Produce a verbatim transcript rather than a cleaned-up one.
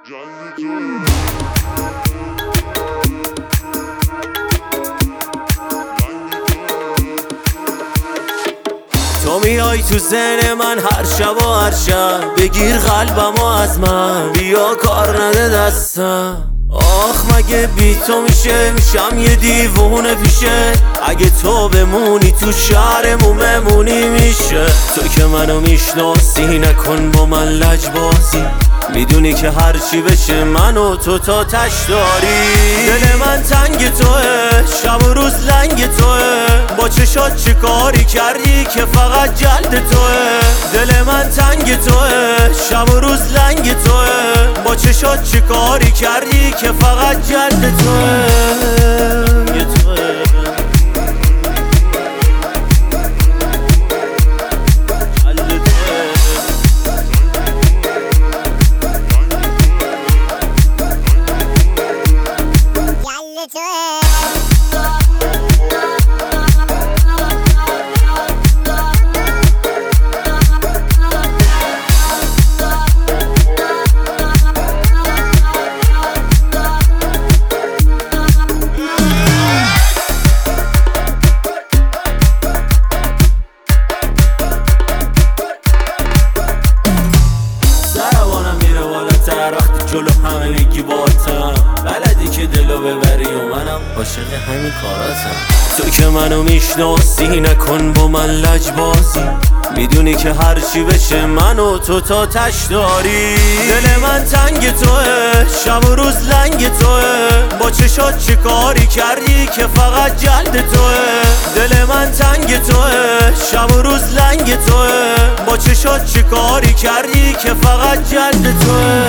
تو میای تو ذهن من هر شب و هر شب، بگیر قلبمو از من، بیا کار نده دستم. آخ مگه بی تو میشه، میشم یه دیوونه پیشه. اگه تو بمونی تو شهرمون بمونی میشه. تو که منو میشناسی نکن با من لجبازی، میدونی که هرچی بشه من و تو تا تش داری. دل من تنگ توه، شب و روز لنگ توه، با چشات چه کاری کردی که فقط جلد توه. دل من تنگ توه، شب و روز لنگ توه، با چشات چه کاری کردی که فقط جلد توه. وقتی جلو همه میگی باتم، بلدی که دلو ببری و منم عاشق همین کاراتم. تو که منو میشناسی نکن با من لجبازی، میدونی که هرچی بشه من و تو تا تش داری. دل من تنگ توه، شب و روز لنگ توه، با چشات چه کاری کردی که فقط جلد توه. دل من تنگ توه، شب و روز لنگ توه، با چشات چه کاری کردی که فقط جلد توه.